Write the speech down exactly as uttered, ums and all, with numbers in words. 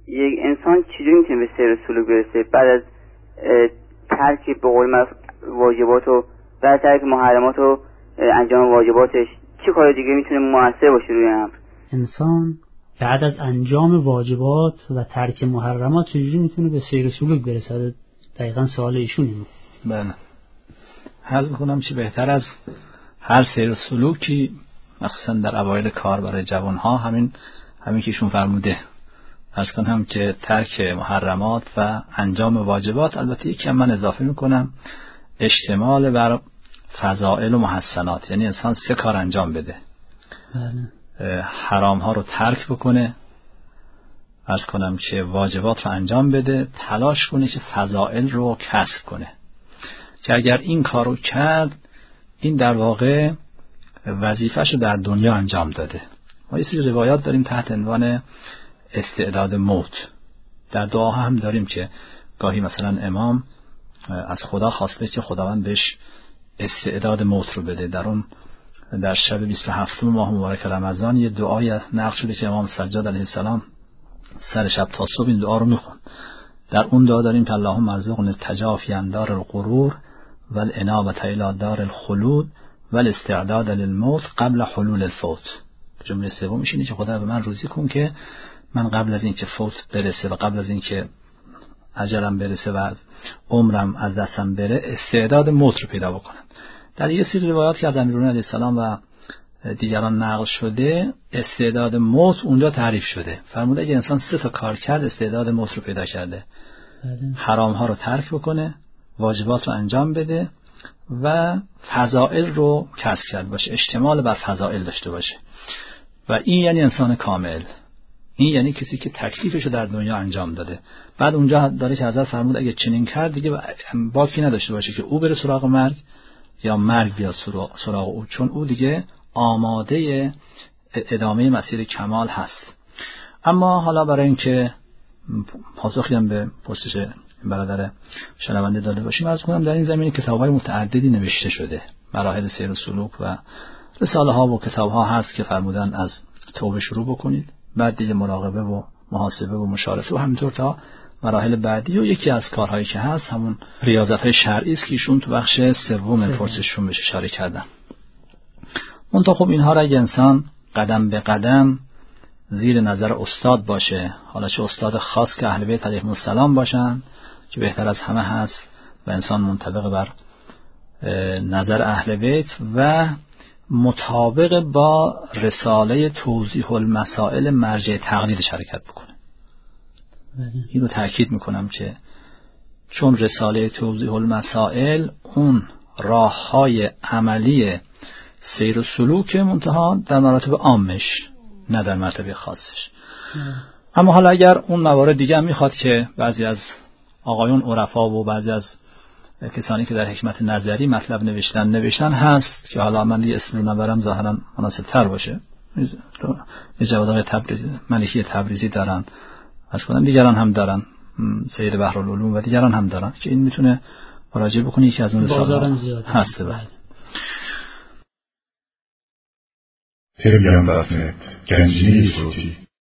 یک انسان چجوری میتونه به سیر و سلوک برسه بعد از ترک به قول معروف واجبات و بعد از ترک محرمات و انجام واجباتش چه کار دیگه میتونه موثر باشه روی امر؟ انسان بعد از انجام واجبات و ترک محرمات چجوری میتونه به سیر و سلوک برسه؟ دقیقاً سوال ایشونه. بله، عرض میکنم چه بهتر از هر سیر و سلوکی مخصوصا در اوایل کار برای جوانها همین همین که ایشون فرموده، عرض کنم که ترک محرمات و انجام واجبات. البته یکی هم من اضافه میکنم، اشتمال بر فضائل و محسنات، یعنی انسان سه کار انجام بده. بله. حرام ها رو ترک بکنه، عرض کنم که واجبات رو انجام بده، تلاش کنه که فضائل رو کسب کنه، که اگر این کار رو کرد این در واقع وظیفه‌شو در دنیا انجام داده. ما یه سری روایات داریم تحت عنوان استعداد موت. در دعا هم داریم که گاهی مثلا امام از خدا خواسته که خداوند بهش استعداد موت رو بده. در اون در شب بیست و هفتم ماه مبارک رمضان یه دعای نقل شده که امام سجاد علیه السلام سر شب تا صبح این دعا رو میخوند. در اون دعا داریم که اللهم ارزقنا التجافی عن دار الغرور والانابة الی دار الخلود والاستعداد للموت قبل حلول الفوت. جمله سومش اینه که خدا به من روزی کن که من قبل از اینکه فوت برسه و قبل از اینکه اجلم برسه و از عمرم از دستم بره استعداد موت رو پیدا بکنم. در یه سری روایات که از امیرالمومنین علیه السلام و دیگران نقل شده استعداد موت اونجا تعریف شده. فرموده اگه انسان سه تا کار کرد استعداد موت رو پیدا کرده. حرام ها رو ترک بکنه، واجبات رو انجام بده و فضائل رو کسب کرده باشه، اشتمال بر فضائل داشته باشه. و این یعنی انسان کامل. این یعنی کسی که تکلیفش رو در دنیا انجام داده. بعد اونجا داره که حضرت فرمود اگه چنین کرد دیگه باکی نداشته باشه که او بره سراغ مرگ یا مرگ بیاد سراغ او، چون او دیگه آماده ادامه مسیر کمال هست. اما حالا برای اینکه پاسخی هم به پرسش برادر شنونده داده باشیم، عرض کنم در این زمینه کتاب‌های متعددی نوشته شده، مراحل سیر و سلوک و رساله ها و کتاب ها هست که فرمودن از توبه شروع بکنید، بعد دیگه مراقبه و محاسبه و مشارفه و همینطور تا مراحل بعدی. و یکی از کارهایی که هست همون ریاضت‌های شرعی است که ایشون تو بخش سوم پرسششون بهش اشاره کردن. منتها خب اینها را اگه انسان قدم به قدم زیر نظر استاد باشه، حالا چه استاد خاص که اهل بیت علیهم السلام باشن که بهتر از همه هست و انسان منطبق بر نظر اهل بیت و مطابق با رساله توضیح المسائل مرجع تقلیدش حرکت بکنه. اینو تأکید میکنم که چون رساله توضیح المسائل اون راههای عملی سیر و سلوک منتها در مراتب عامش نه در مرتبه خاصش. اما حالا اگر اون موارد دیگه هم میخواد که بعضی از آقایون عرفا و بعضی از کسانی که در حکمت نظری مطلب نوشتن نوشتن هست که حالا من دیگه اسم رو نبرم ظاهرا مناسب تر باشه، جواد تبریزی ملکی تبریزی دارن، از کنم دیگران هم دارن، سید بحرالعلوم و دیگران هم دارن که این میتونه مراجعه بکنه، یکی از اون رساله‌ها هست. بعد تلگرام دات نت گنجینه صوتی